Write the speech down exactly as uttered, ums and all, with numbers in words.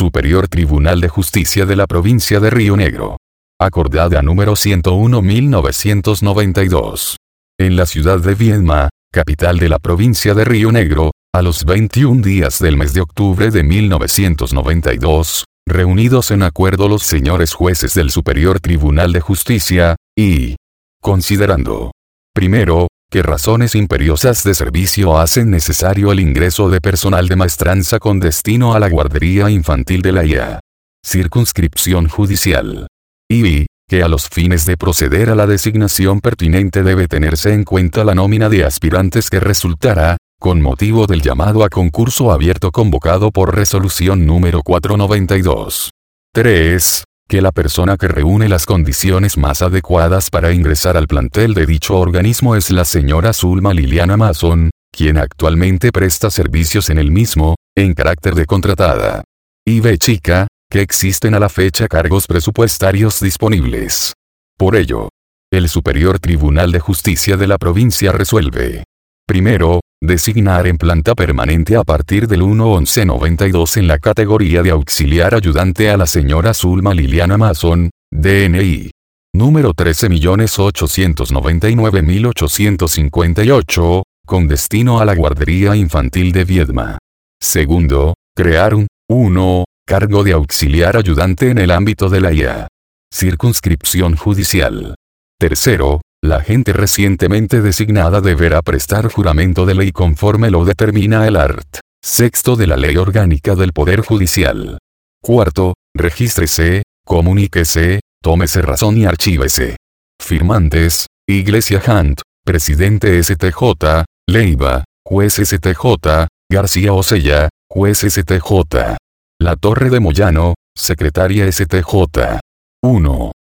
Superior Tribunal de Justicia de la Provincia de Río Negro. Acordada número ciento uno barra mil novecientos noventa y dos. En la ciudad de Viedma, capital de la provincia de Río Negro, a los veintiún días del mes de octubre de mil novecientos noventa y dos, reunidos en acuerdo los señores jueces del Superior Tribunal de Justicia, y considerando, primero, que razones imperiosas de servicio hacen necesario el ingreso de personal de maestranza con destino a la guardería infantil de la I A. Circunscripción judicial. Y, que a los fines de proceder a la designación pertinente debe tenerse en cuenta la nómina de aspirantes que resultará, con motivo del llamado a concurso abierto convocado por resolución número cuatrocientos noventa y dos. tres. Que la persona que reúne las condiciones más adecuadas para ingresar al plantel de dicho organismo es la señora Zulma Liliana Mason, quien actualmente presta servicios en el mismo, en carácter de contratada. Y B chica, que existen a la fecha cargos presupuestarios disponibles. Por ello, el Superior Tribunal de Justicia de la provincia resuelve. Primero, designar en planta permanente a partir del uno once noventa y dos en la categoría de auxiliar ayudante a la señora Zulma Liliana Mason, D N I. Número trece millones ochocientos noventa y nueve mil ochocientos cincuenta y ocho, con destino a la guardería infantil de Viedma. Segundo, crear un uno cargo de auxiliar ayudante en el ámbito de la I A. Circunscripción judicial. Tercero, la gente recientemente designada deberá prestar juramento de ley conforme lo determina el art. Sexto de la Ley Orgánica del Poder Judicial. Cuarto, regístrese, comuníquese, tómese razón y archívese. Firmantes, Iglesia Hunt, Presidente S T J, Leiva, Juez S T J, García Osella, Juez S T J. La Torre de Moyano, Secretaria S T J. uno.